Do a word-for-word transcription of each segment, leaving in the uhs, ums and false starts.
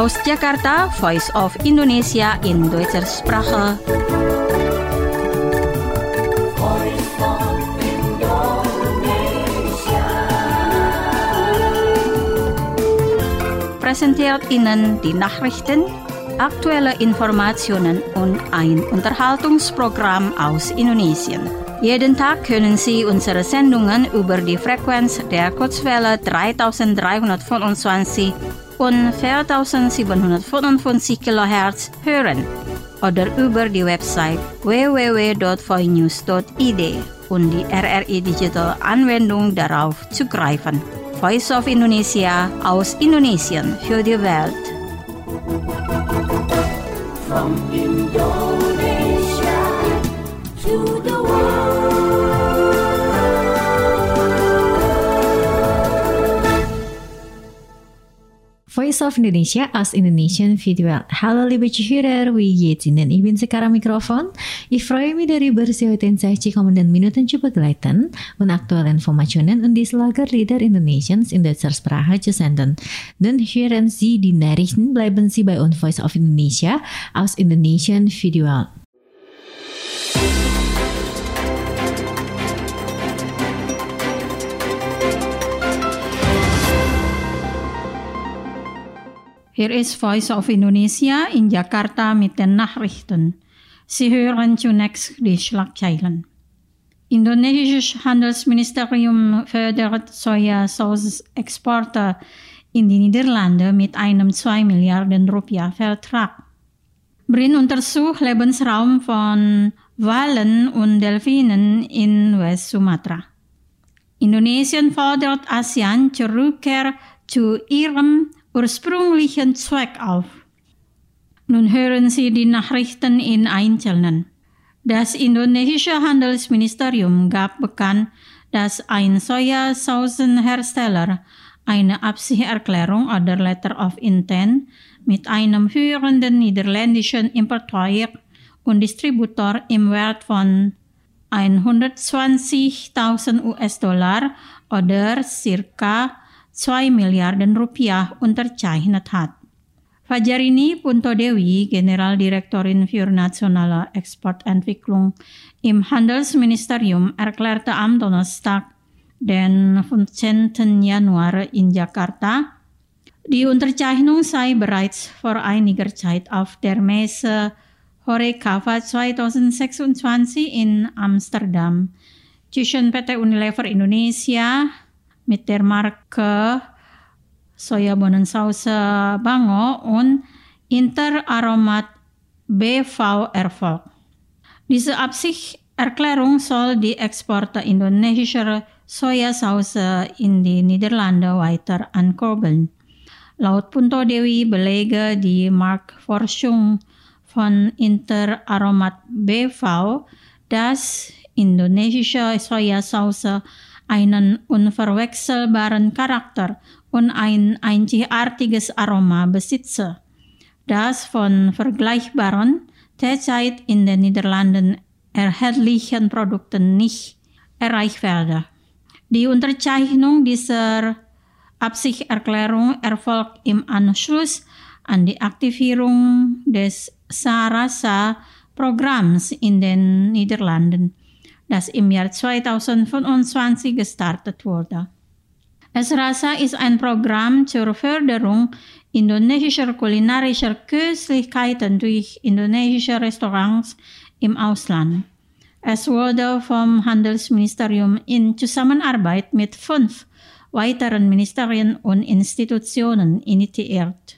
Aus Jakarta, Voice of Indonesia in Deutscher Sprache. Präsentiert Ihnen die Nachrichten, aktuelle Informationen und ein Unterhaltungsprogramm aus Indonesien. Jeden Tag können Sie unsere Sendungen über die Frequenz der Kurzwelle dreitausenddreihundertfünfundzwanzig und viertausendsiebenhundertfünfundfünfzig Kilohertz hören oder über die Website w w w punkt voinews punkt i d und die R R I Digital Anwendung darauf zugreifen. Voice of Indonesia aus Indonesien für die Welt. From Indonesia to the world. Voice of Indonesia aus Indonesian für die Welt. Hallo liebe Zuhörer, wie geht's Ihnen? Ich bin sekarang Mikrofon. Ich freue mich darüber, Sie heute in sechzig kommenden Minuten zu begleiten und aktuelle Informationen und die Schlagerlieder Indonesiens in deutscher Sprache zu senden. Dann hören Sie die Nachrichten, bleiben Sie bei uns Voice of Indonesia aus Indonesian für die Welt. Hier ist Voice of Indonesia in Jakarta mit den Nachrichten. Sie hören zunächst die Schlagzeilen. Indonesisches Handelsministerium fördert Sojasauce-Exporte in die Niederlande mit einem zwei Milliarden Rupiah Vertrag. B R I N untersucht Lebensraum von Walen und Delfinen in West-Sumatra. Indonesien fordert ASEAN zur Rückkehr zu ihrem ursprünglichen Zweck auf. Nun hören Sie die Nachrichten in Einzelnen. Das indonesische Handelsministerium gab bekannt, dass ein Sojasaucenhersteller eine Absichtserklärung oder Letter of Intent mit einem führenden niederländischen Importeur und Distributor im Wert von hundertzwanzigtausend U S-Dollar oder circa zwei Milliarden Rupiah unterzeichnet hat. Fajarini Puntodewi, Generaldirektorin für nationale Exportentwicklung im Handelsministerium, erklärte am Donnerstag, den fünfzehnten Januar in Jakarta, die Unterzeichnung sei bereits vor einiger Zeit auf der Messe Horeca zweitausendsechsundzwanzig in Amsterdam zwischen P T Unilever Indonesia mit der Marke Sojabohnensauce Bango und Interaromat B V erfolgt. Diese Absichtserklärung soll die Exporte indonesischer Sojasauce in die Niederlande weiter ankurbeln. Laut Puntodewi belege die Marktforschung von Interaromat B V, dass indonesische Sojasauce einen unverwechselbaren Charakter und ein einzigartiges Aroma besitze, das von vergleichbaren, derzeit in den Niederlanden erhältlichen Produkten nicht erreicht werde. Die Unterzeichnung dieser Absichtserklärung erfolgt im Anschluss an die Aktivierung des Sarasa-Programms in den Niederlanden, das im Jahr zweitausendfünfundzwanzig gestartet wurde. S-Rasa ist ein Programm zur Förderung indonesischer kulinarischer Köstlichkeiten durch indonesische Restaurants im Ausland. Es wurde vom Handelsministerium in Zusammenarbeit mit fünf weiteren Ministerien und Institutionen initiiert.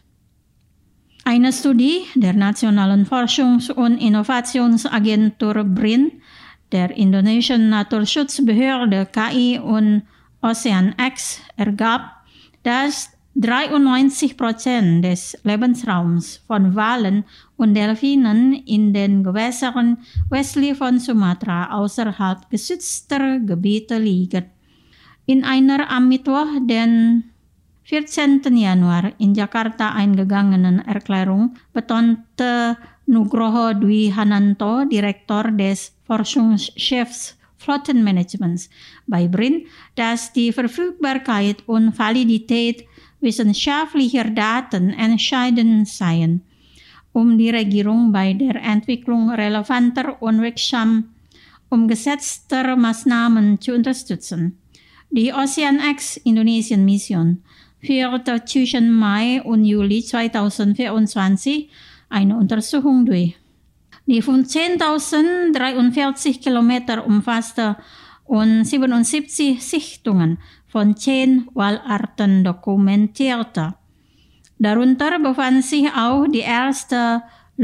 Eine Studie der Nationalen Forschungs- und Innovationsagentur B R I N, der indonesischen Naturschutzbehörde K I und OceanX ergab, dass dreiundneunzig Prozent des Lebensraums von Walen und Delfinen in den Gewässern westlich von Sumatra außerhalb geschützter Gebiete liegen. In einer am Mittwoch, den vierzehnten Januar in Jakarta eingegangenen Erklärung betonte Nugroho Dwi Hananto, Direktor des Forschungschefs Flottenmanagements bei B R I N, dass die Verfügbarkeit und Validität wissenschaftlicher Daten entscheiden seien, um die Regierung bei der Entwicklung relevanter und wirksam umgesetzter Maßnahmen zu unterstützen. Die OceanX Indonesien Mission führte zwischen Mai und Juli zweitausendvierundzwanzig eine Untersuchung durch. Die fünfzehntausenddreiundvierzig Kilometer umfasste und siebenundsiebzig Sichtungen von zehn Walarten dokumentierte. Darunter befand sich auch die erste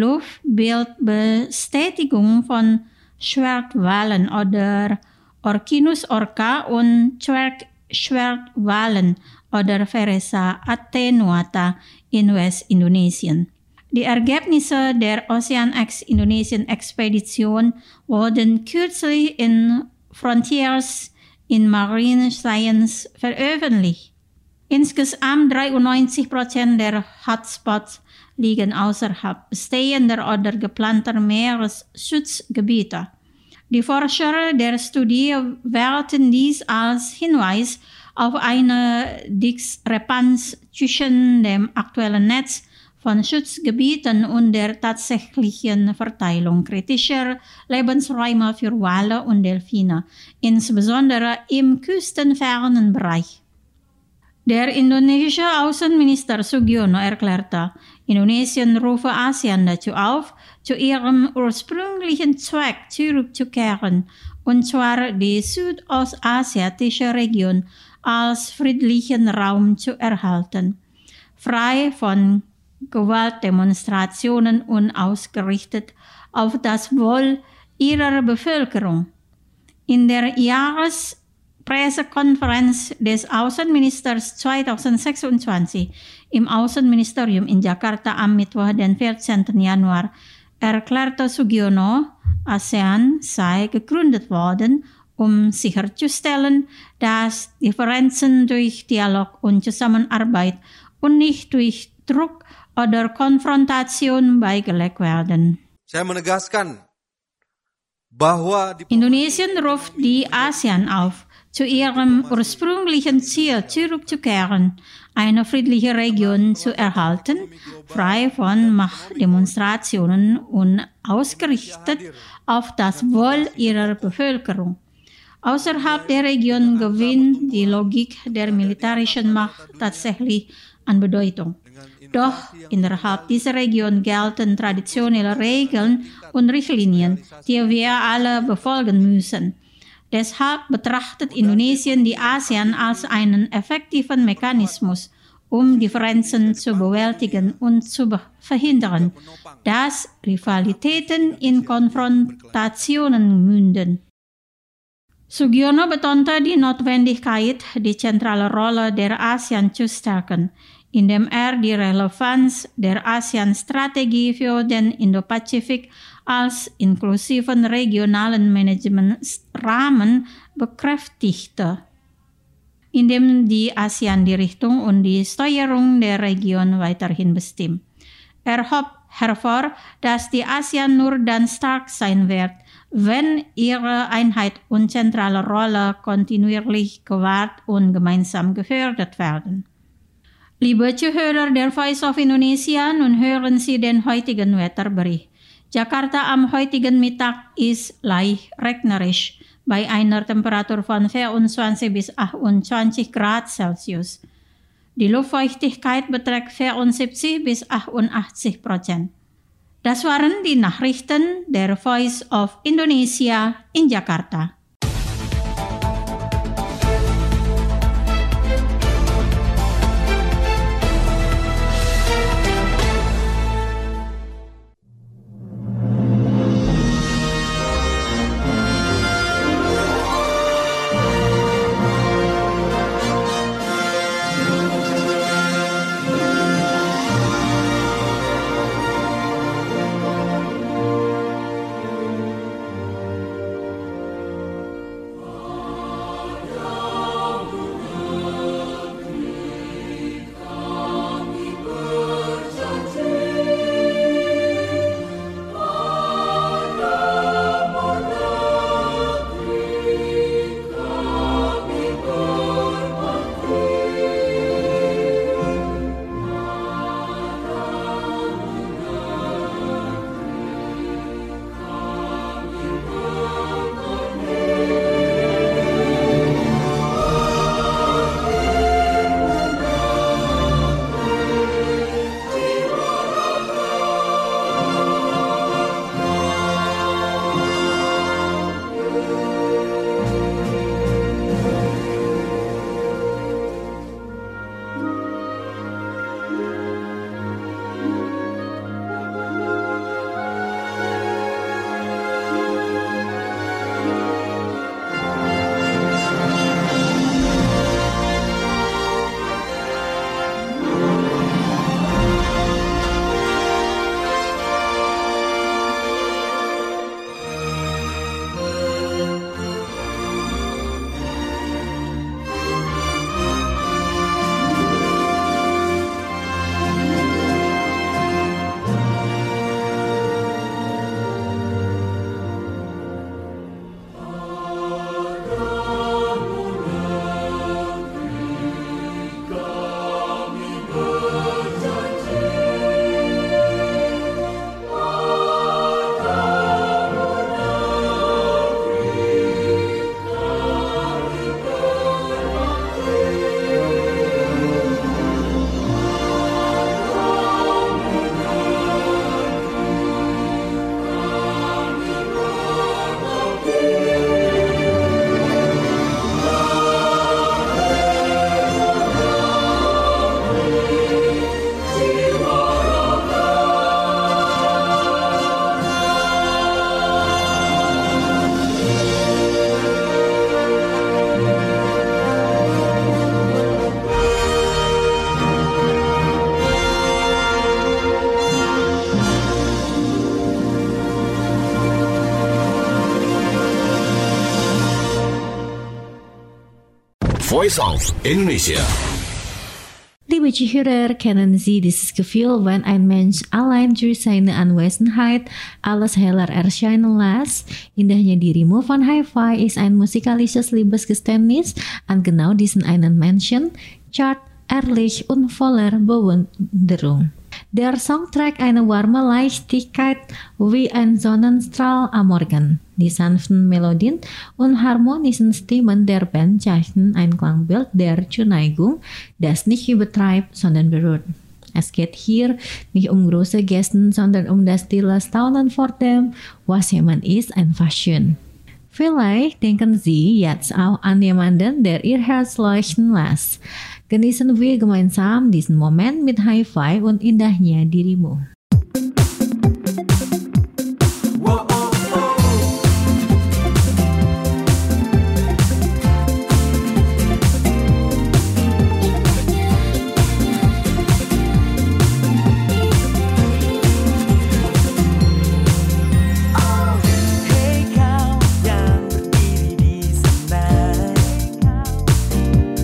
Luftbildbestätigung von Schwertwalen oder Orcinus orca und Zwergschwertwalen oder Phereса attenuata in Westindonesien. Die Ergebnisse der OceanX Indonesien Expedition wurden kürzlich in Frontiers in Marine Science veröffentlicht. Insgesamt dreiundneunzig Prozent der Hotspots liegen außerhalb bestehender oder geplanter Meeresschutzgebiete. Die Forscher der Studie werten dies als Hinweis auf eine Diskrepanz zwischen dem aktuellen Netz von Schutzgebieten und der tatsächlichen Verteilung kritischer Lebensräume für Wale und Delfine, insbesondere im küstenfernen Bereich. Der indonesische Außenminister Sugiono erklärte, Indonesien rufe ASEAN dazu auf, zu ihrem ursprünglichen Zweck zurückzukehren, und zwar die südostasiatische Region als friedlichen Raum zu erhalten, frei von Gewaltdemonstrationen und ausgerichtet auf das Wohl ihrer Bevölkerung. In der Jahrespressekonferenz des Außenministers zweitausendsechsundzwanzig im Außenministerium in Jakarta am Mittwoch, den vierzehnten Januar, erklärte Sugiono, ASEAN sei gegründet worden, um sicherzustellen, dass Differenzen durch Dialog und Zusammenarbeit und nicht durch Druck oder Konfrontation beigelegt werden. Saya menegaskan bahwa di Indonesien ruft die ASEAN auf, zu ihrem ursprünglichen Ziel zurückzukehren, eine friedliche Region zu erhalten, frei von Machtdemonstrationen und ausgerichtet auf das Wohl ihrer Bevölkerung. Außerhalb der Region gewinnt die Logik der militärischen Macht tatsächlich an Bedeutung. Doch innerhalb dieser Region gelten traditionelle Regeln und Richtlinien, die wir alle befolgen müssen. Deshalb betrachtet Indonesien die ASEAN als einen effektiven Mechanismus, um Differenzen zu bewältigen und zu verhindern, dass Rivalitäten in Konfrontationen münden. Sugiono betonte die Notwendigkeit, die zentrale Rolle der ASEAN zu stärken, indem er die Relevanz der ASEAN-Strategie für den Indo-Pazifik als inklusiven regionalen Managementsrahmen bekräftigte, indem die ASEAN die Richtung und die Steuerung der Region weiterhin bestimmt. Er hob hervor, dass die ASEAN nur dann stark sein wird, wenn ihre Einheit und zentrale Rolle kontinuierlich gewahrt und gemeinsam gefördert werden. Liebe Zuhörer der Voice of Indonesia, nun hören Sie den heutigen Wetterbericht. Jakarta am heutigen Mittag ist leicht regnerisch bei einer Temperatur von vierundzwanzig bis achtundzwanzig Grad Celsius. Die Luftfeuchtigkeit beträgt vierundsiebzig bis achtundachtzig Prozent. Das waren die Nachrichten der Voice of Indonesia in Jakarta. Voice of Indonesia. Liebe Zuhörer, kennen Sie dieses Gefühl, wenn ein Mensch allein durch seine Anwesenheit alles heller erscheinen lässt? Indahnya dirimu von Hi-Fi ist ein musikalisches Liebesgeständnis an genau diesen einen Menschen, zart, ehrlich und voller Bewunderung. Der Songtrack eine warme Leichtigkeit wie ein Sonnenstrahl am Morgen. Die sanften Melodien und harmonischen Stimmen der Band zeichnen ein Klangbild der Zuneigung, das nicht übertreibt, sondern berührt. Es geht hier nicht um große Gesten, sondern um das stille Staunen vor dem, was jemand ist, einfach schön. Vielleicht denken Sie jetzt auch an jemanden, der Ihr Herz leuchten lässt. Genießen wir gemeinsam diesen Moment mit Hi-Fi und indahnya dirimu.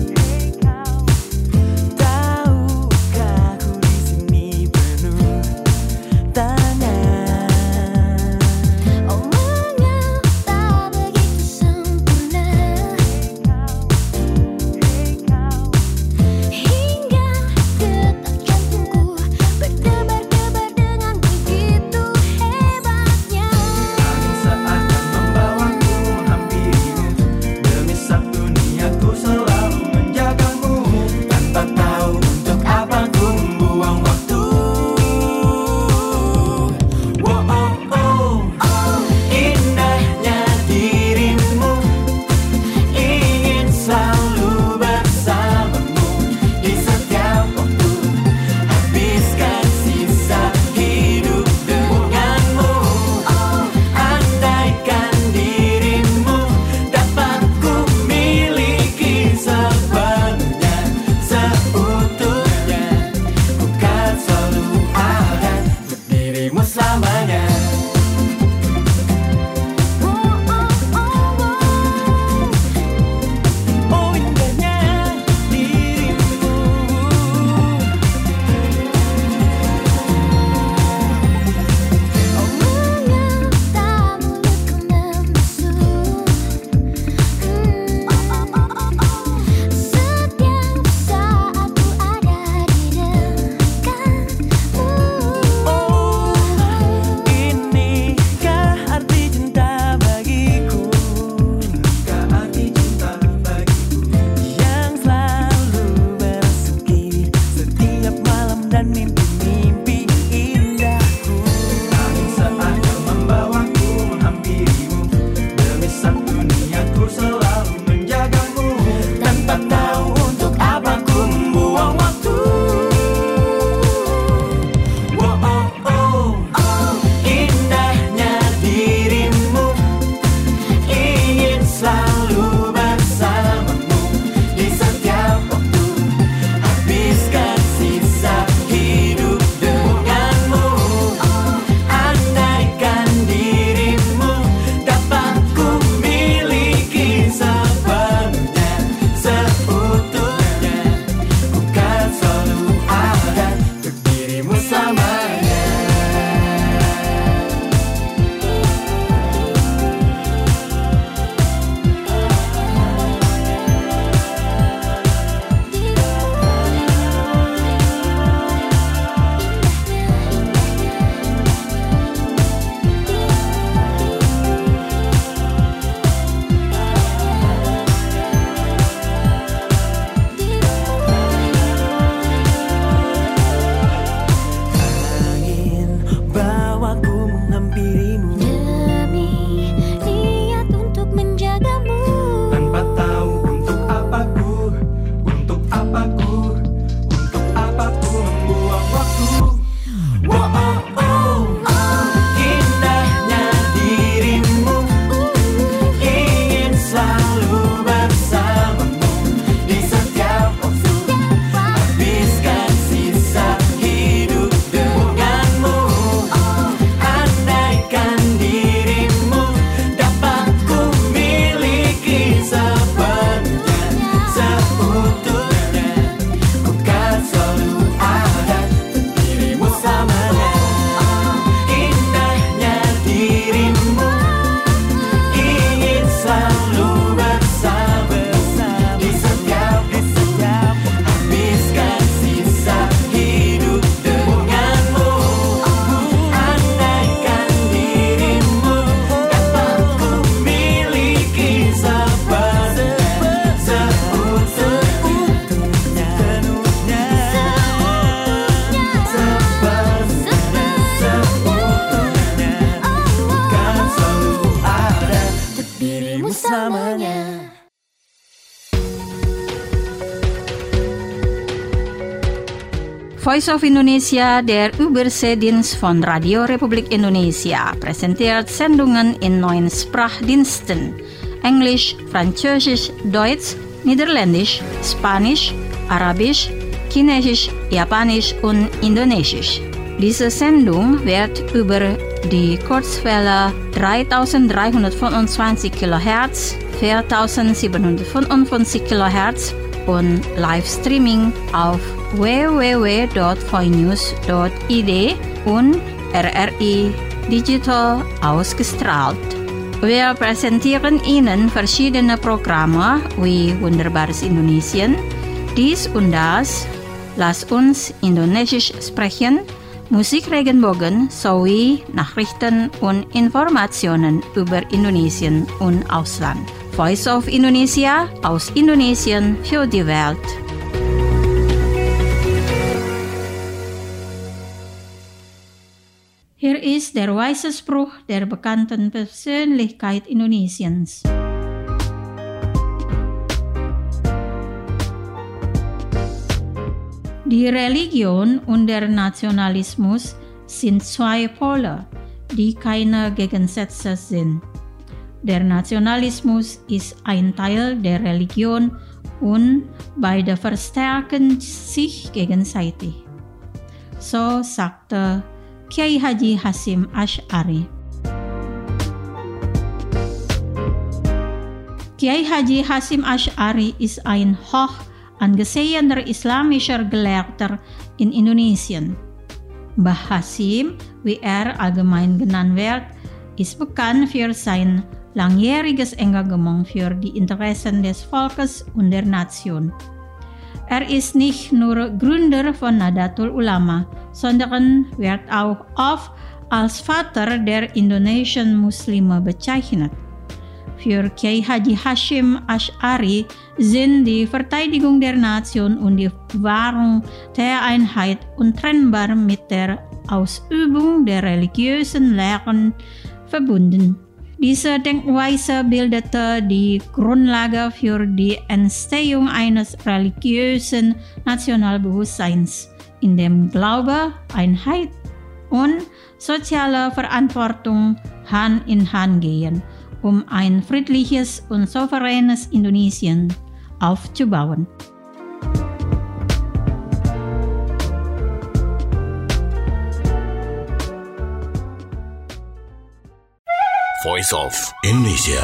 Tahukah ku di sini penuh bersamanya. Voice of Indonesia, der Überseedienst von Radio Republik Indonesia, präsentiert Sendungen in neun Sprachdiensten: Englisch, Französisch, Deutsch, Niederländisch, Spanisch, Arabisch, Chinesisch, Japanisch und Indonesisch. Diese Sendung wird über die Kurzwelle dreitausenddreihundertfünfundzwanzig Kilohertz, viertausendsiebenhundertfünfundfünfzig Kilohertz und Livestreaming auf w w w punkt voinews punkt i d und R R I Digital ausgestrahlt. Wir präsentieren Ihnen verschiedene Programme wie Wunderbares Indonesien, dies und das, Lass uns Indonesisch sprechen, Musik Regenbogen sowie Nachrichten und Informationen über Indonesien und Ausland. Voice of Indonesia, aus Indonesien für die Welt. Hier ist der weise Spruch der bekannten Persönlichkeit Indonesiens. Die Religion und der Nationalismus sind zwei Pole, die keine Gegensätze sind. Der Nationalismus ist ein Teil der Religion und beide verstärken sich gegenseitig. So sagte Kiai Haji Hasyim Asy'ari. Kiai Haji Hasyim Asy'ari ist ein hoch angesehener islamischer Gelehrter in Indonesien. Mbah Hasyim, wie er allgemein genannt wird, ist bekannt für sein langjähriges Engagement für die Interessen des Volkes und der Nation. Er ist nicht nur Gründer von Nahdlatul Ulama, sondern wird auch oft als Vater der indonesischen Muslime bezeichnet. Für Kiai Haji Hasyim Asy'ari sind die Verteidigung der Nation und die Wahrung der Einheit untrennbar mit der Ausübung der religiösen Lehren verbunden. Diese Denkweise bildete die Grundlage für die Entstehung eines religiösen Nationalbewusstseins, in dem Glaube, Einheit und soziale Verantwortung Hand in Hand gehen, um ein friedliches und souveränes Indonesien aufzubauen. Voice of Indonesia.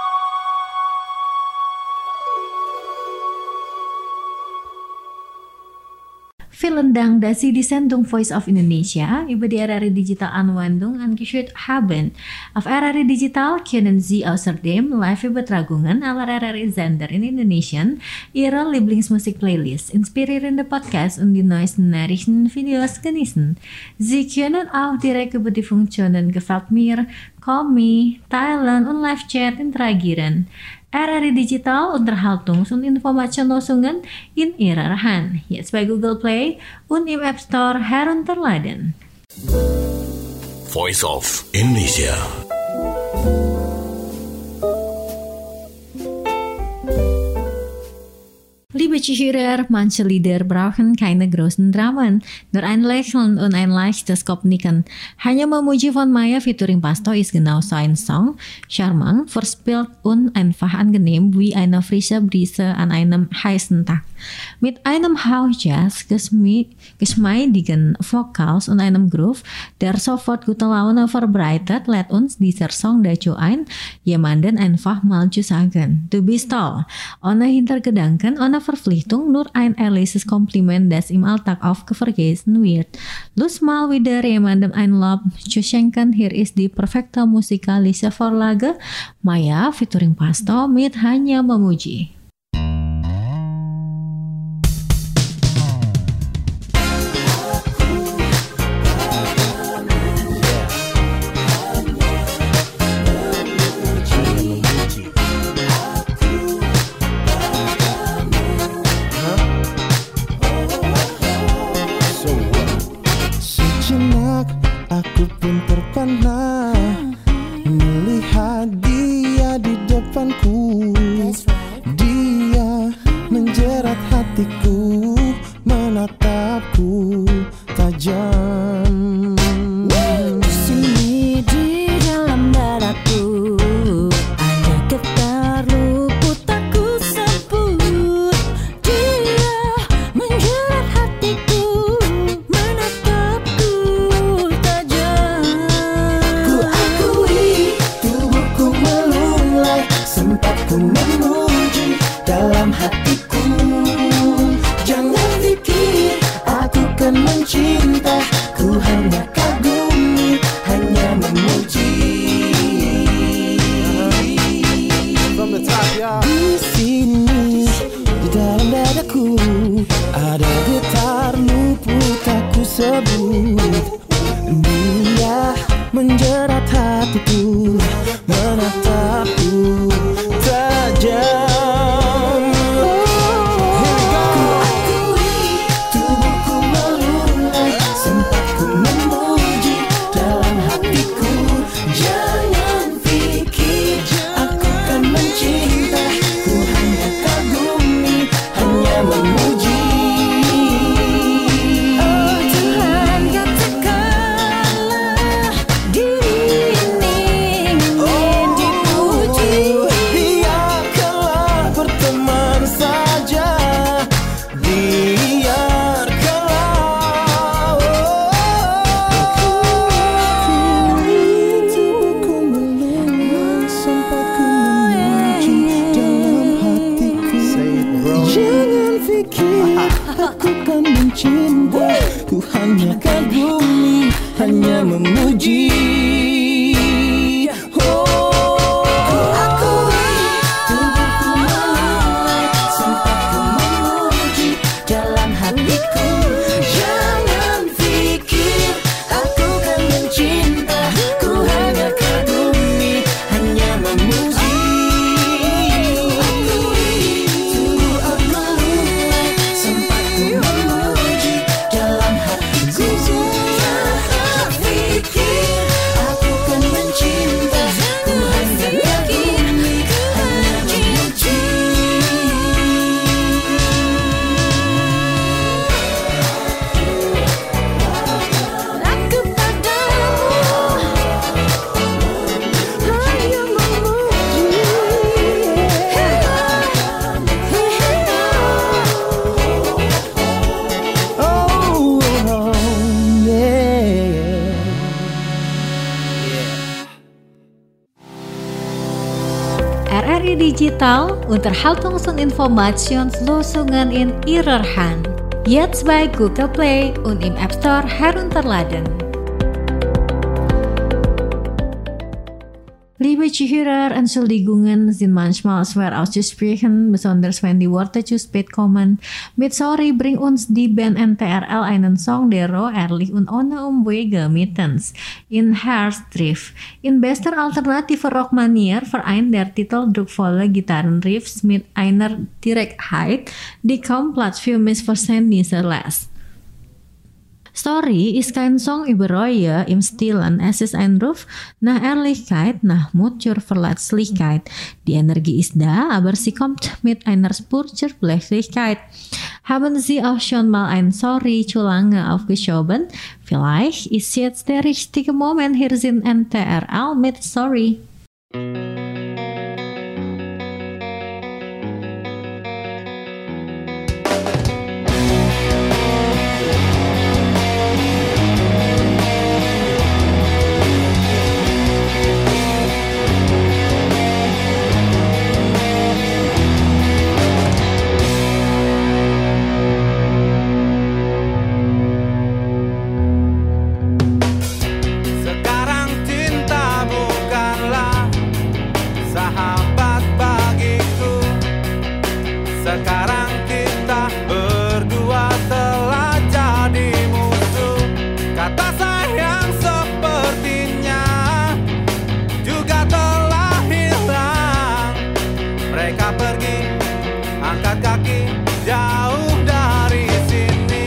Vielen Dank, dass Sie die Sendung Voice of Indonesia über die R R I Digital Anwendung angeschaut haben. Auf R R I Digital können Sie außerdem Live-Übertragungen aller R R I-Sender in Indonesien, Ihre Lieblingsmusik-Playlist, inspirierende Podcasts und die neuesten Nachrichten und Videos genießen. Sie können auch direkt über die Funktionen Gefällt mir, Call Me, Teilen und Live-Chat interagieren. R R I Digital Unterhaltungs- und Informationslösungen in Ihrer Hand, jetzt bei Google Play und im App Store herunterladen. Voice of Indonesia. Liebe Zuhörer, manche Lieder brauchen keine großen Dramen, nur ein Lächeln und ein leichtes Kopfnicken. Hanya memuji von Maya featuring Pasto ist genau so ein Song, charmant, verspielt und einfach angenehm wie eine frische Brise an einem heißen Tag. Mit einem Hauch Jazz, geschmeidigen Vocals und einem Groove, der sofort gute Laune verbreitet, lädt uns dieser Song dazu ein, jemanden einfach mal zu sagen, du bist toll, ohne Hintergedanken, ohne Verpflichtung, nur ein ehrliches Kompliment, das im Alltag oft vergessen wird. Lust mal wieder jemandem ein Lob zu schenken, hier ist die perfekte musikalische Vorlage, Maya featuring Pasto mit Hanya Memuji. Aku pun terpana melihat dia di depan. depanku. Dia menjerat hatiku, menatapku tajam. Di sini di dalam dadaku ada getar luput tak ku sebut. Dia menjerat hatiku, menatapku tajam. Ku akui tubuhku melulai, sempat ku memuji dalam hatiku. Jangan pikir aku kan mencinta, ku hanya kagumi, hanya memuji. Di sini di dalam dadaku ada getar luput tak ku sebut. Dia menjerat hatiku, menatapku tajam. Ku akui tubuhku melulai, sempat ku memuji dalam hatiku. Jangan pikir aku kan mencinta, ku hanya kagumi, hanya memuji. Oh Tuhan, katakanlah diri ini ingin dipuji. Biarkanlah berteman saja, biarkanlah. Tubuhku melulai, sempat ku memuji dalam hatiku. Jangan pikir aku kan mencinta, ku hanya kagumi, hanya memuji. Oh, ku akui tubuhku melulai, sempat ku memuji dalam hatiku. Jangan pikir aku kan mencinta, ku hanya kagumi, hanya memuji. Tubuhku melulai, sempat ku memuji dalam hatiku. Jangan pikir aku kan mencinta, ku hanya kagumi, hanya memuji. Aku padamu hanya memuji. Oh, yeah. R R I Digital Unterhaltungsinformationslösungen in Ihrer Hand. Jetzt bei Google Play und im App Store herunterladen. Liebe Zuhörer, Entschuldigungen sind manchmal schwer auszusprechen, besonders wenn die Worte zu spät kommen. Mit Sorry bringt uns die Band N T R L einen Song, der roh, ehrlich und ohne Umwege mittens in Herzdrift. In bester alternativer Rockmanier vereint der Titel druckvolle Gitarrenriffs mit einer Direktheit, die kaum Platz für Missverständnisse lässt. Story ist kein Song über Reue im Stillen, es ist ein Ruf nach Ehrlichkeit, nach Mut zur Verletzlichkeit. Die Energie ist da, aber sie kommt mit einer Spur zur Blechlichkeit. Haben Sie auch schon mal ein Sorry zu lange aufgeschoben? Vielleicht ist jetzt der richtige Moment, hier sind N T R L mit Sorry. Sekarang cinta bukanlah sahabat bagiku. Sekarang kita berdua telah jadi musuh. Kata sayang sepertinya juga telah hilang. Mereka pergi, angkat kaki jauh dari sini.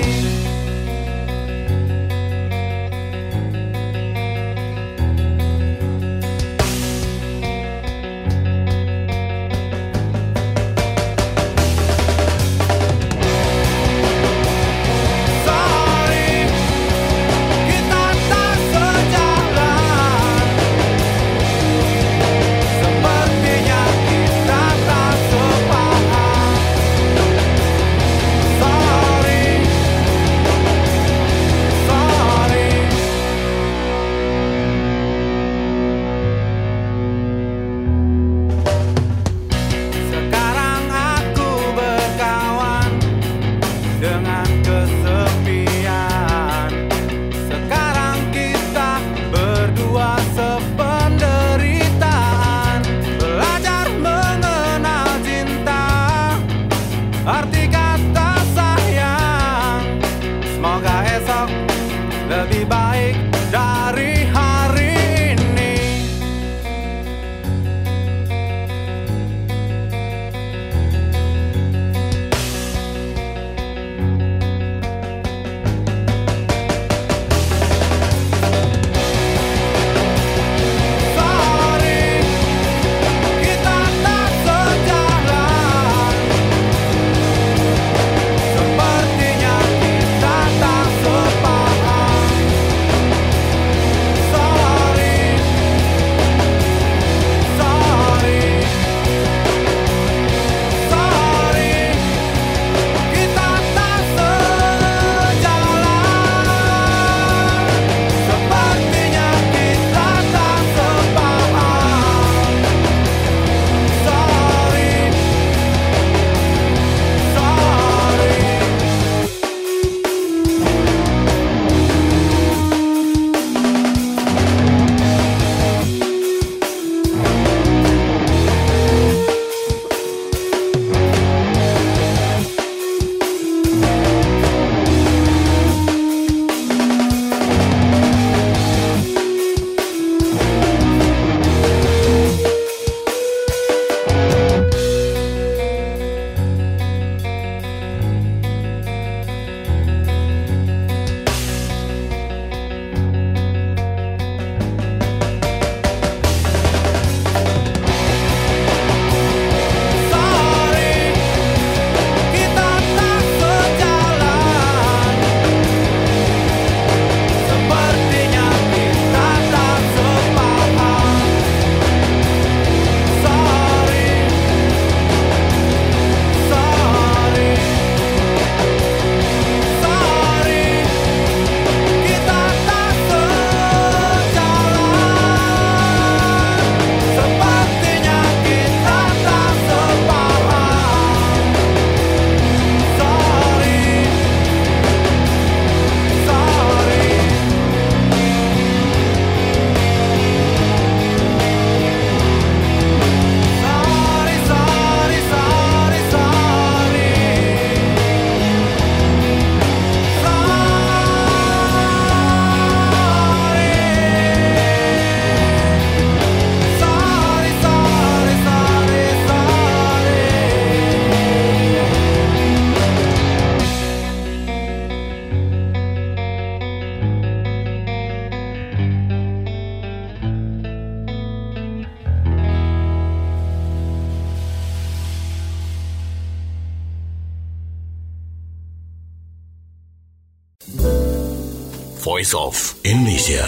Voice of Indonesia.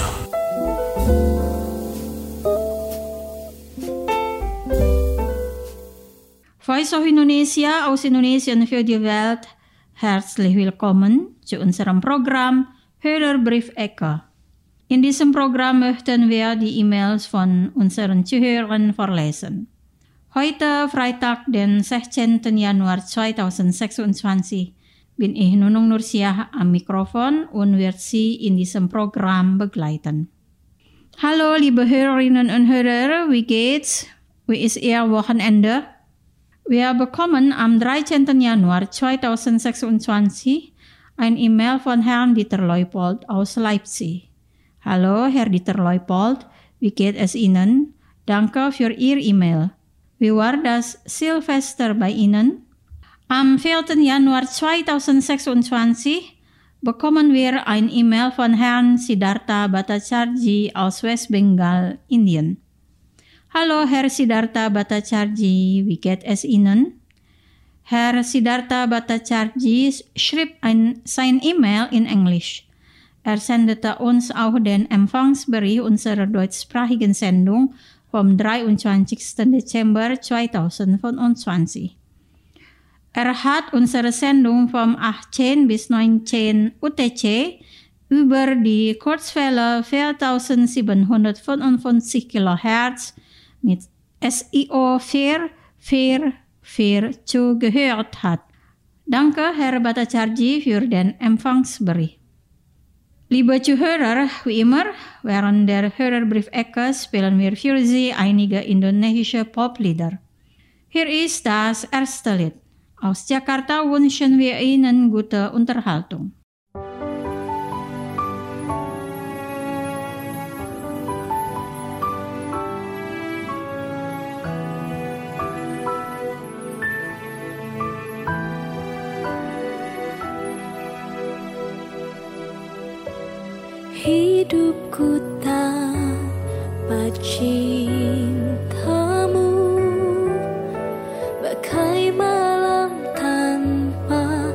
Voice of Indonesia aus Indonesien für die Welt. Herzlich willkommen zu unserem Programm Hörerbrief Ecke. In diesem Programm möchten wir die E-Mails von unseren Zuhörern vorlesen. Heute, Freitag, den sechzehnten Januar zweitausendsechsundzwanzig, bin ich Nunung Nursiah am Mikrofon und werde Sie in diesem Programm begleiten. Hallo, liebe Hörerinnen und Hörer, wie geht's? Wie ist Ihr Wochenende? Wir bekommen am dreizehnten Januar zweitausendsechsundzwanzig ein E-Mail von Herrn Dieter Leupold aus Leipzig. Hallo, Herr Dieter Leupold, wie geht es Ihnen? Danke für Ihr E-Mail. Wie war das Silvester bei Ihnen? Am vierten Januar zweitausendsechsundzwanzig bekommen wir ein E-Mail von Herrn Siddhartha Bhattacharjee aus West Bengal, Indien. Hallo Herr Siddhartha Bhattacharjee, wie geht es Ihnen? Herr Siddhartha Bhattacharjee schrieb ein, sein E-Mail in Englisch. Er sendete uns auch den Empfangsbericht unserer deutschsprachigen Sendung vom dreiundzwanzigsten Dezember zweitausendfünfundzwanzig. Er hat unsere Sendung vom achtzehn bis neunzehn U T C über die Kurzwelle viertausendsiebenhundertfünfundfünfzig Kilohertz mit S I O vier vier vier zugehört hat. Danke, Herr Bhattacharjee, für den Empfangsbericht. Liebe Zuhörer, wie immer, während der Hörerbrief-Ecke spielen wir für Sie einige indonesische Poplieder. Hier ist das erste Lied. Aus Jakarta wünschen wir Ihnen gute Unterhaltung. Hidupku tanpa cintamu bagai malam tanpa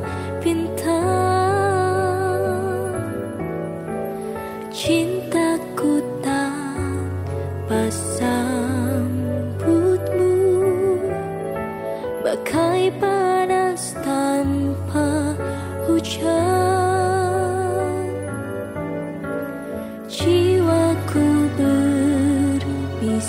bintang. Cintaku tanpa sambutmu bagai panas tanpa hujan. Jiwaku berbicara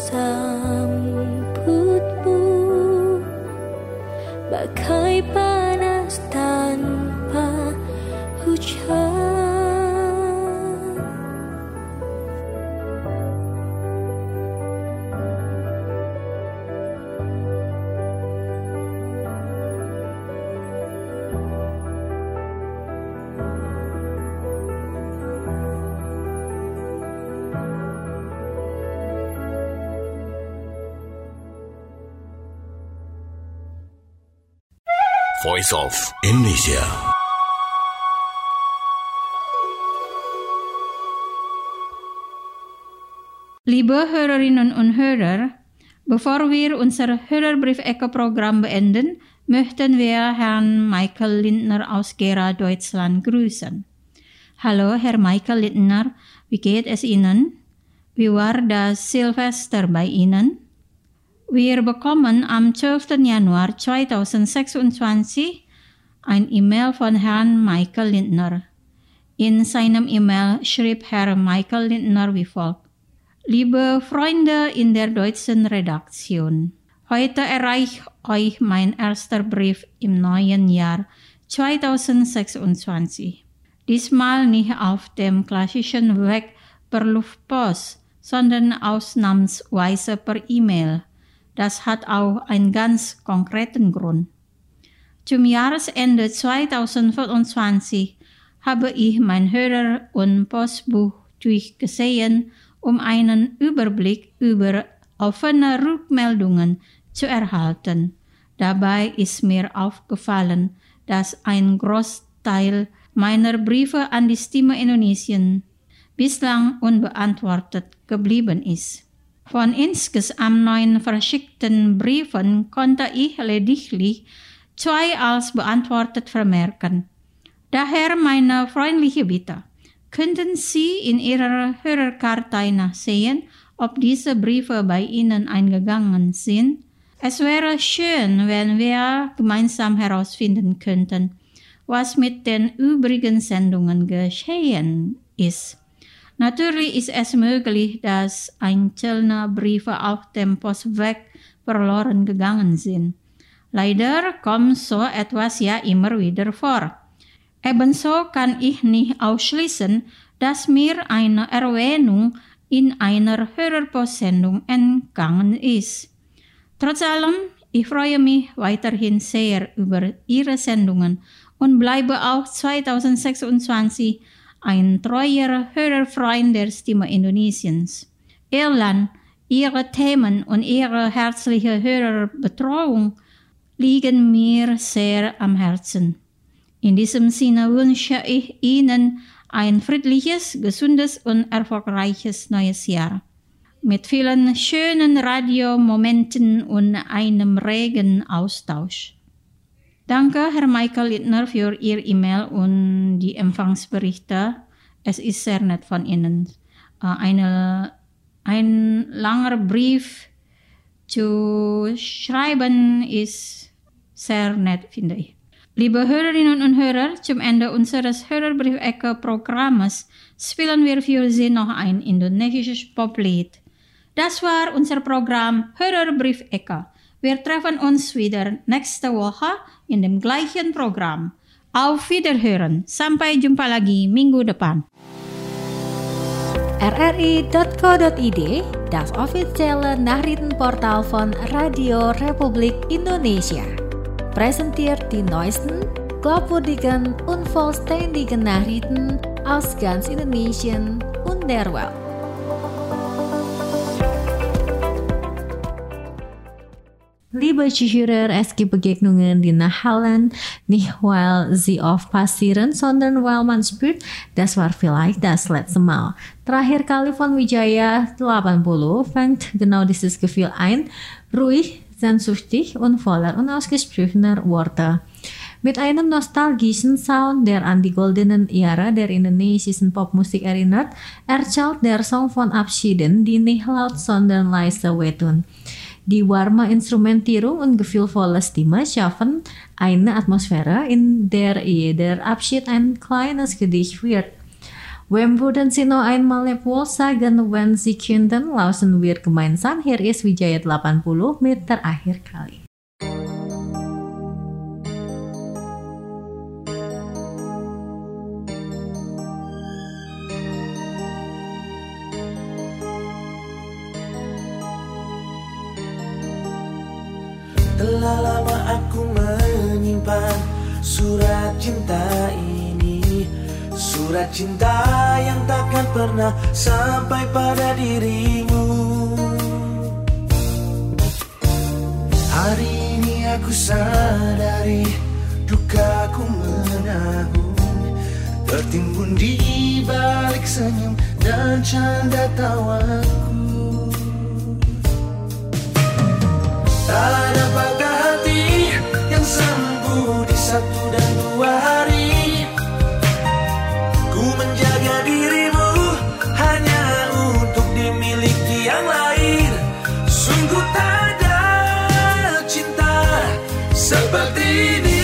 sambutmu bagai panas tanpa hujan. Voice of Indonesia. Liebe Hörerinnen und Hörer, bevor wir unser Hörerbrief-Ecke-Programm beenden, möchten wir Herrn Michael Lindner aus Gera, Deutschland grüßen. Hallo, Herr Michael Lindner, wie geht es Ihnen? Wie war das Silvester bei Ihnen? Wir bekommen am zwölften Januar zweitausendsechsundzwanzig ein E-Mail von Herrn Michael Lindner. In seinem E-Mail schrieb Herr Michael Lindner wie folgt: Liebe Freunde in der deutschen Redaktion, heute erreicht euch mein erster Brief im neuen Jahr zweitausendsechsundzwanzig. Diesmal nicht auf dem klassischen Weg per Luftpost, sondern ausnahmsweise per E-Mail. Das hat auch einen ganz konkreten Grund. Zum Jahresende zweitausendvierundzwanzig habe ich mein Hörer- und Postbuch durchgesehen, um einen Überblick über offene Rückmeldungen zu erhalten. Dabei ist mir aufgefallen, dass ein Großteil meiner Briefe an die Stimme Indonesien bislang unbeantwortet geblieben ist. Von insgesamt neun verschickten Briefen konnte ich lediglich zwei als beantwortet vermerken. Daher meine freundliche Bitte: Könnten Sie in Ihrer Hörerkartei nachsehen, ob diese Briefe bei Ihnen eingegangen sind? Es wäre schön, wenn wir gemeinsam herausfinden könnten, was mit den übrigen Sendungen geschehen ist. Natürlich ist es möglich, dass einzelne Briefe auf dem Postweg verloren gegangen sind. Leider kommt so etwas ja immer wieder vor. Ebenso kann ich nicht ausschließen, dass mir eine Erwähnung in einer Hörerpostsendung entgangen ist. Trotz allem, ich freue mich weiterhin sehr über Ihre Sendungen und bleibe auch zweitausendsechsundzwanzig ein treuer Hörerfreund der Stimme Indonesiens. Ihr Land, Ihre Themen und Ihre herzliche Hörerbetreuung liegen mir sehr am Herzen. In diesem Sinne wünsche ich Ihnen ein friedliches, gesundes und erfolgreiches neues Jahr. Mit vielen schönen Radiomomenten und einem regen Austausch. Danke, Herr Michael Lindner, für Ihr E-Mail und die Empfangsberichte. Es ist sehr nett von Ihnen. Eine, ein langer Brief zu schreiben ist sehr nett, finde ich. Liebe Hörerinnen und Hörer, zum Ende unseres Hörerbrief-Ecke-Programmes spielen wir für Sie noch ein indonesisches Poplied. Das war unser Programm Hörerbrief-Ecke. Wir treffen uns wieder nächste Woche in dem gleichen Programm. Auf Wiederhören. Sampai jumpa lagi minggu depan. R R I dot co dot I D, das offizielle Nachrichtenportal von Radio Republik Indonesia, präsentiert die neuesten, glaubwürdigen und vollständigen Nachrichten aus ganz Indonesien und der Welt. Liebe Zuhörer, es gibt Begegnungen, die nachhallen, nicht weil sie oft passieren, sondern weil man spürt, das war vielleicht das letzte Mal. Terakhir kali von Wijaya delapan puluh fängt genau dieses Gefühl ein, ruhig, sehnsüchtig und voller unausgesprochener Worte. Mit einem nostalgischen Sound, der an die goldenen Ära der indonesischen Popmusik erinnert, erzählt der Song von Abschieden, die nicht laut, sondern leise wehtun. Die warme Instrumentierung und gefühlvolle Stimme schaffen eine Atmosphäre, in der jeder Abschied ein kleines Gedicht wird. Vem borden si no einmal sagen wenn sie könnten, laufen wir gemeinsam. Here is Wijaya delapan puluh mit terakhir kali. Telah lama aku menyimpan surat cinta ini, surat cinta yang takkan pernah sampai pada dirimu. Hari ini aku sadari dukaku menahun, tertimbun di balik senyum dan canda tawaku. Tak ada patah hati yang sembuh di satu dan dua hari. Ku menjaga dirimu hanya untuk dimiliki yang lain. Sungguh tak ada cinta seperti ini.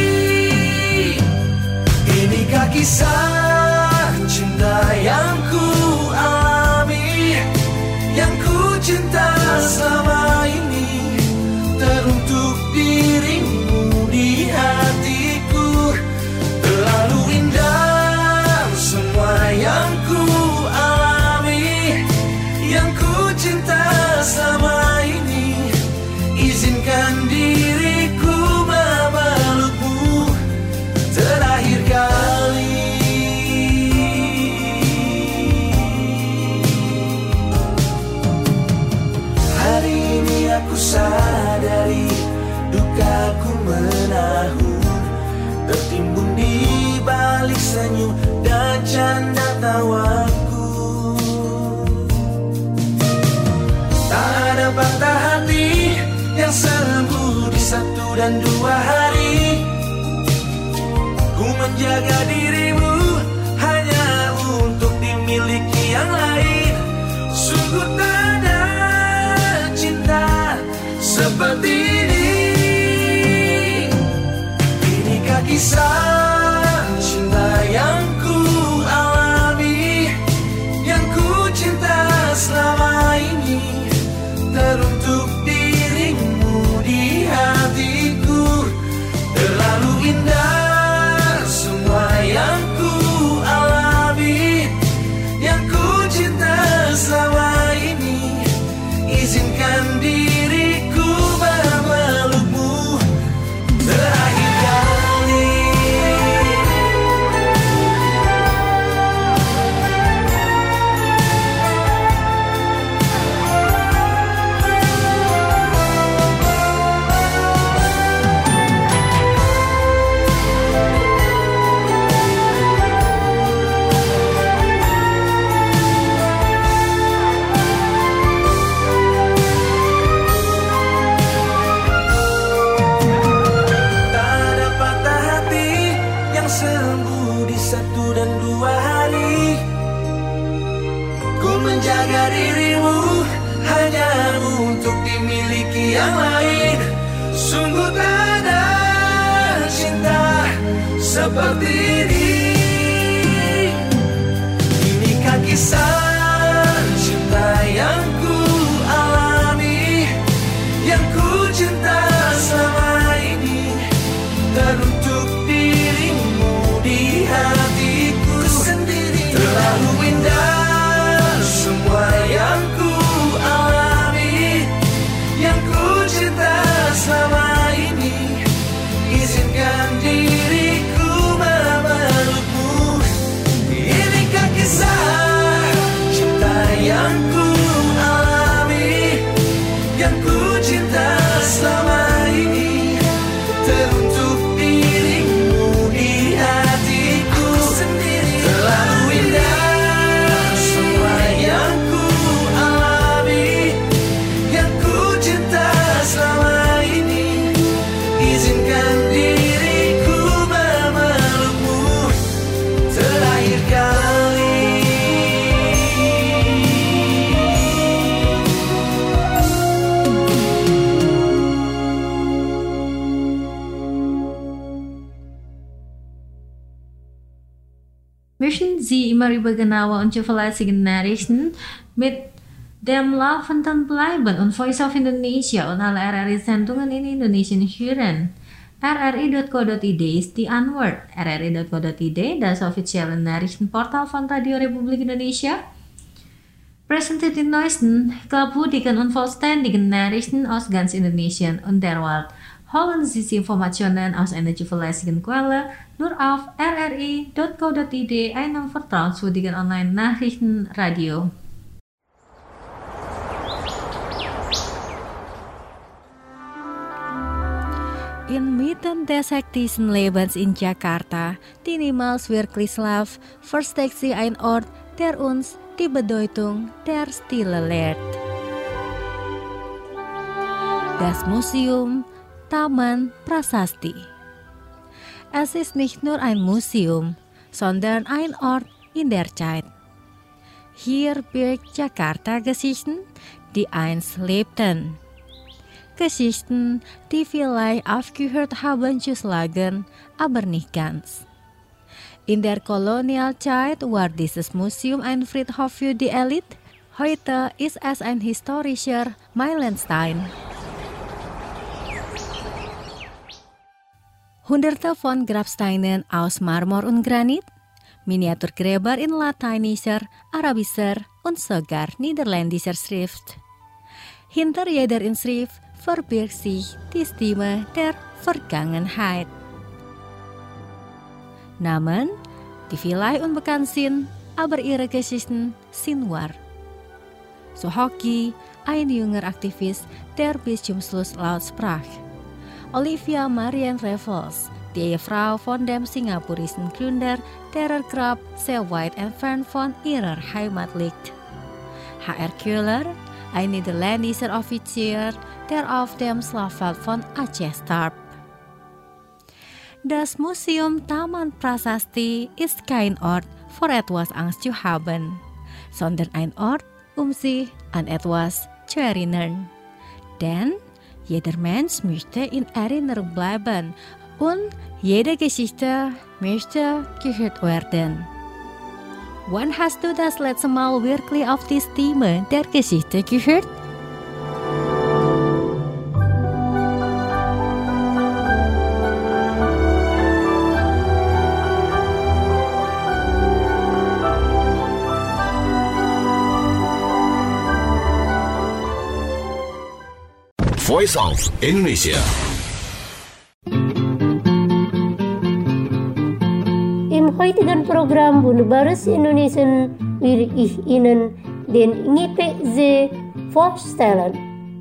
Inikah kisah cinta yang ku alami, yang ku cinta selama ini. Teruntuk dirimu di hatiku, terlalu indah semua yang ku alami, yang ku cinta selama ini. Izinkan diriku memelukmu terakhir kali. Hari ini aku sadari dukaku menahun, tertimbun di balik senyum dan canda tawaku. Tak ada patah hati yang sembuh di satu dan dua hari. Ku menjaga dirimu hanya untuk dimiliki yang lain. Sungguh tak ada cinta seperti ini. Inikah kisah cinta yang ku alami, yang ku cinta selama ini. Teruntuk dirimu di hatiku, terlalu indah semua yang ku alami, yang ku cinta selama ini. Izinkan diriku memelukmu terakhir kali. Sembuh di satu dan dua hari. Ku menjaga dirimu hanya untuk dimiliki yang lain. Sungguh tak ada cinta seperti ini. Inikah kisah cinta yang ku alami, yang ku cinta selama ini. Teruntuk dirimu di hatiku sendiri. Terlalu indah semua yang ku alami, yang ku cinta selama ini. Izinkan diriku memelukmu. Inikah kisah Sie immer über genaue und zuverlässige Nachrichten mit dem laufenden bleiben und Voice of Indonesia und alle R R I-Sendungen in Indonesian hören. R R I dot co dot I D ist die Antwort. R R I dot co dot I D, das offizielle Nachrichtenportal von Radio Republik Indonesia, präsentiert die neuesten, glaubwürdigen und vollständigen Nachrichten aus ganz Indonesien und der Welt. Holen Sie die Informationen aus einer zuverlässigen Quelle nur auf R R I dot co dot I D, einem vertrauenswürdigen Online-Nachrichtenradio. Inmitten des hektischen Lebens in Jakarta, die niemals wirklich Schlaf, versteckt sich ein Ort, der uns die Bedeutung der Stille lehrt. Das Museum Taman Prasasti. Es ist nicht nur ein Museum, sondern ein Ort in der Zeit. Hier birgt Jakarta Geschichten, die einst lebten. Geschichten, die vielleicht aufgehört haben zu schlagen, aber nicht ganz. In der Kolonialzeit war dieses Museum ein Friedhof für die Elite. Heute ist es ein historischer Meilenstein. Hunderte von Grabsteinen aus Marmor und Granit, Miniaturgräber in lateinischer, arabischer und sogar niederländischer Schrift. Hinter jeder Inschrift verbirgt sich die Stimme der Vergangenheit. Namen, die vielleicht unbekannt sind, aber ihre Geschichten sind wahr. Suhoki, ein junger Aktivis, der bis zum Schluss laut sprach. Olivia Marianne Raffles, die Ehefrau von dem singapurischen Gründer, deren Grab sehr weit entfernt von ihrer Heimat liegt. H R Köhler, ein niederländischer Offizier, der auf dem Schlachtfeld von Aceh starb. Das Museum Taman Prasasti ist kein Ort, für etwas Angst zu haben, sondern ein Ort, um sich an etwas zu erinnern. Denn jeder Mensch möchte in Erinnerung bleiben und jede Geschichte möchte gehört werden. Wann hast du das letzte Mal wirklich auf die Stimme der Geschichte gehört? Voice of Indonesia. Im heutigen Programm Wunderbares Indonesian will ich Ihnen den Ngipe See vorstellen.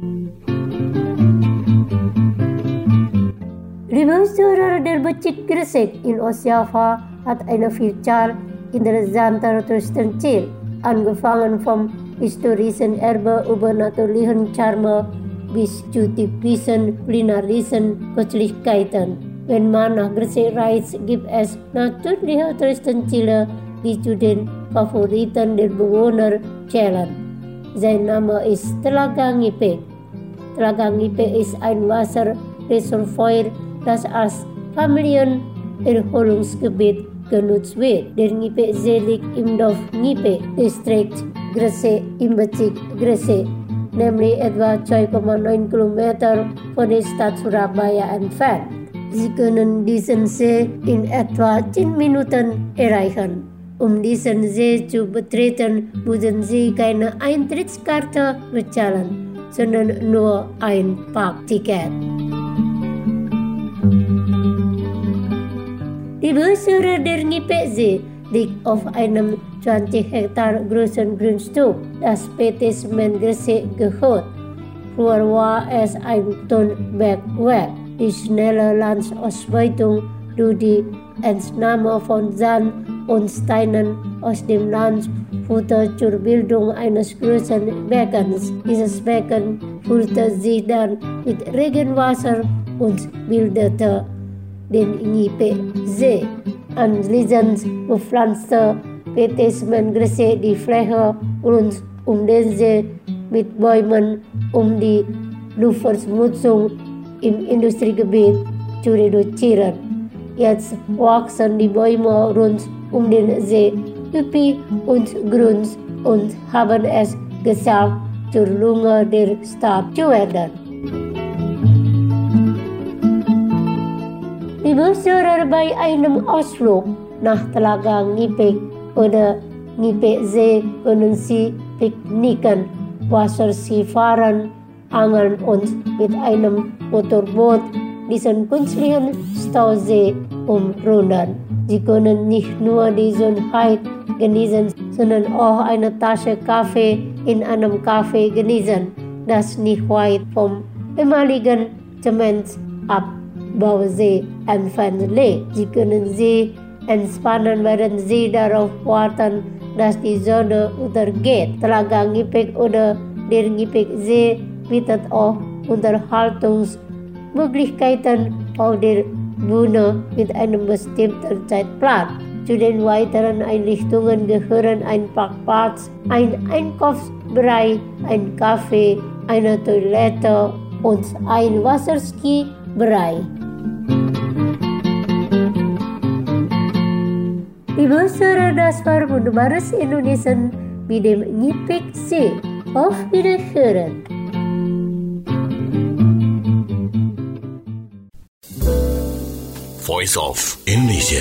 Die Münster der Becik Gresik in Ostjava hat eine Vielzahl interessanter Touristenziele, angefangen vom historischen Erbe über natürlichen Charme bis zu typischen kulinarischen Köstlichkeiten. Wenn man nach Gresik reist, gibt es natürliche Touristenziele, die zu den Favoriten der Bewohner zählen. Sein Name ist Telaga Ngipe. Telaga Ngipe ist ein Wasserreservoir, das als Familienerholungsgebiet genutzt wird. Der Ngipe See liegt im Dorf Ngipe, Distrikt Gresik im Becik Gresik, nämlich etwa zwei Komma neun Kilometer von der Stadt Surabaya entfernt. Sie können diesen See in etwa zehn Minuten erreichen. Um diesen See zu betreten, müssen Sie keine Eintrittskarte bezahlen, sondern nur ein Parkticket. Die Größe der Ngipe See liegt auf einem zwanzig Hektar großen Grundstück, das P T Semen Gresik gehört. Früher war es ein Tonbergwerk. Die schnelle Landsausbeutung durch die Entnahme von Sand und Steinen aus dem Land führte zur Bildung eines großen Beckens. Dieses Becken füllte sich dann mit Regenwasser und bildete den Ngipe See. Anschließend bepflanzte P T Semen Gresik die Fläche rund um den See mit Bäumen, um die Luftverschmutzung im Industriegebiet zu reduzieren. Jetzt wachsen die Bäume rund um den See Üppi und Grund und haben es geschafft, zur Lunge der Stadt zu werden. Die Besucher bei einem Ausflug nach Telaga Ngipek oder Ngipek-See können Sie picknicken, Wasserski fahren, angeln und mit einem Motorboot diesen künstlichen Stausee umrunden. Sie können nicht nur die Schönheit genießen, sondern auch eine Tasse Kaffee in einem Café genießen, das nicht weit vom ehemaligen Zementabbausee entfernt liegt. Sie können sich entspannen, während Sie darauf warten, dass die Sonne untergeht. Telaga Ngipek oder der Ngipek-See bietet auch Unterhaltungsmöglichkeiten auf der Bühne mit einem bestimmten Zeitplan. Zu den weiteren Einrichtungen gehören ein Parkplatz, ein Einkaufsbereich, ein Café, eine Toilette und ein Wasserski-Bereich. Liebe Hörer, das war wunderbares Indonesian mit dem Ngipek-See. Auf Wiederhören! Voice of Indonesia.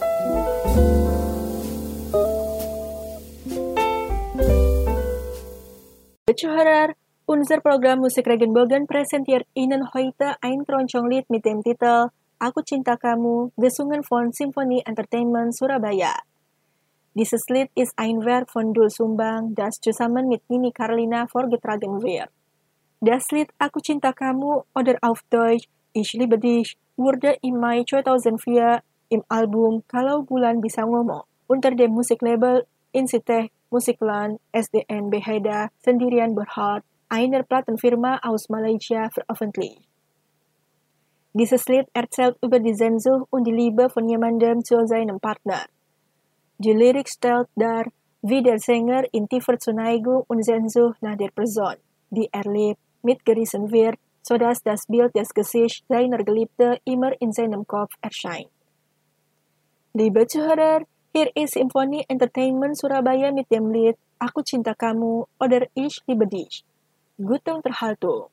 Bezuhörer, unser Program Musik Regenbogen präsentiert Ihnen heute ein Keroncong-Lied mit dem Titel Aku Cinta Kamu, gesungen von Symphony Entertainment Surabaya. Dieses Lied ist ein Werk von Doel Sumbang, das zusammen mit Nini Carlina vorgetragen wird. Das Lied Aku Cinta Kamu oder auf Deutsch Ich liebe dich wurde im Mai zweitausendvier im Album Kalau Bulan Bisa Ngomong unter dem Musiklabel Insiteh Musikland S D N Beheda Sendirian Berhad, einer Plattenfirma aus Malaysia, veröffentlicht. Dieses Lied erzählt über die Sehnsucht und die Liebe von jemandem zu seinem Partner. Die Lyrik stellt dar, wie der Sänger in tiefer Zuneigung und Sehnsucht nach der Person, die er liebt, mitgerissen wird, sodass das Bild des Gesichts seiner Geliebten immer in seinem Kopf erscheint. Liebe Zuhörer, hier ist Symphony Entertainment Surabaya mit dem Lied Aku Cinta Kamu oder Ich liebe dich. Gute Unterhaltung!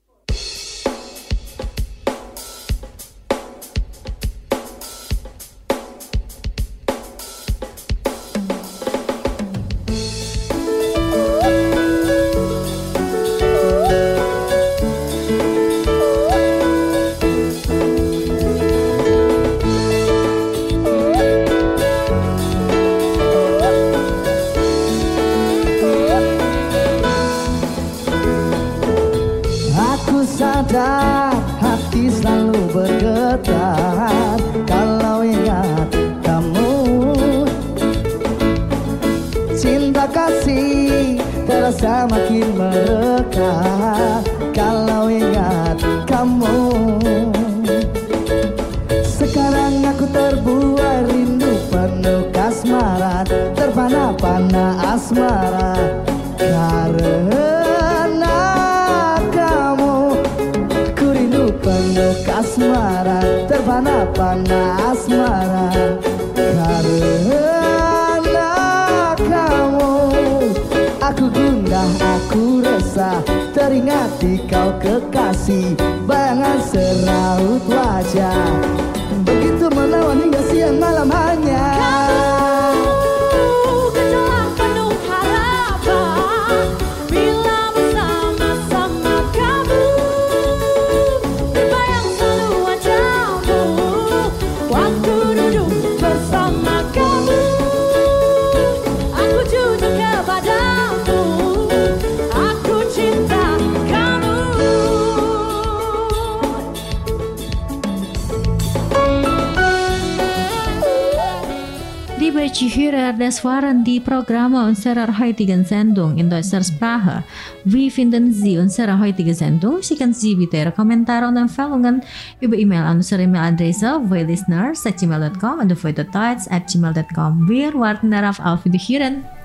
Hati selalu bergetar kalau ingat kamu. Cinta kasih terasa makin melekat kalau ingat kamu. Sekarang aku terbuai rindu penuh kasmaran, terpana-pana asmara karena penuh kasmaran, terpana-pana asmara karena kamu. Aku gundah, aku resah, teringat di kau kekasih, bayangan seraut wajah, begitu menawan hingga siang malam hanya. Bezuhörer, das waren die Programme unserer heutigen Sendung in deutscher Sprache. Wie finden Sie unsere heutige Sendung? Schicken Sie bitte Ihre Kommentare und Empfehlungen über E-Mail an unsere E-Mail-Adresse voilisteners at gmail dot com und voidotoids at gmail dot com. Wir warten darauf auf Wiederhören.